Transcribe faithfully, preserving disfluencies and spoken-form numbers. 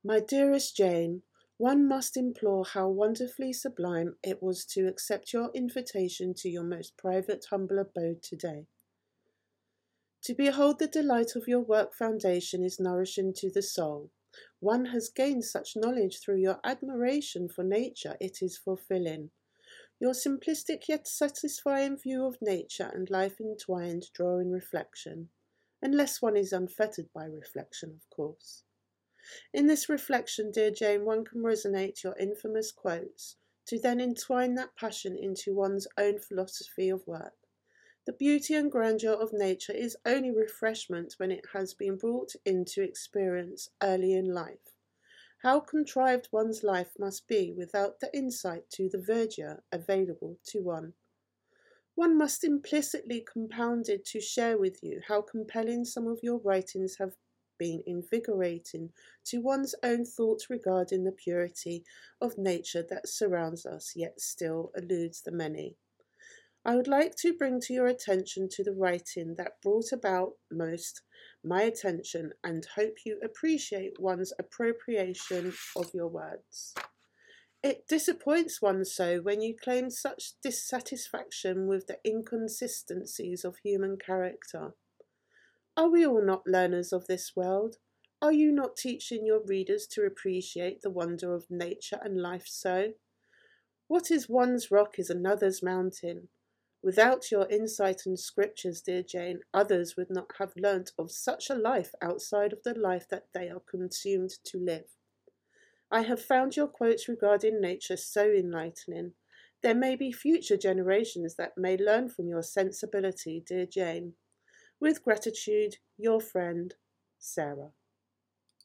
My dearest Jane, one must implore how wonderfully sublime it was to accept your invitation to your most private, humble abode today. To behold the delight of your work foundation is nourishing to the soul. One has gained such knowledge through your admiration for nature, it is fulfilling. Your simplistic yet satisfying view of nature and life entwined draw in reflection, unless one is unfettered by reflection, of course. In this reflection, dear Jane, one can resonate your infamous quotes, to then entwine that passion into one's own philosophy of work. The beauty and grandeur of nature is only refreshment when it has been brought into experience early in life. How contrived one's life must be without the insight to the verdure available to one. One must implicitly compounded to share with you how compelling some of your writings have been, invigorating to one's own thoughts regarding the purity of nature that surrounds us, yet still eludes the many. I would like to bring to your attention to the writing that brought about most my attention and hope you appreciate one's appropriation of your words. It disappoints one so when you claim such dissatisfaction with the inconsistencies of human character. Are we all not learners of this world? Are you not teaching your readers to appreciate the wonder of nature and life so? What is one's rock is another's mountain. Without your insight and scriptures, dear Jane, others would not have learnt of such a life outside of the life that they are consumed to live. I have found your quotes regarding nature so enlightening. There may be future generations that may learn from your sensibility, dear Jane. With gratitude, your friend, Sarah.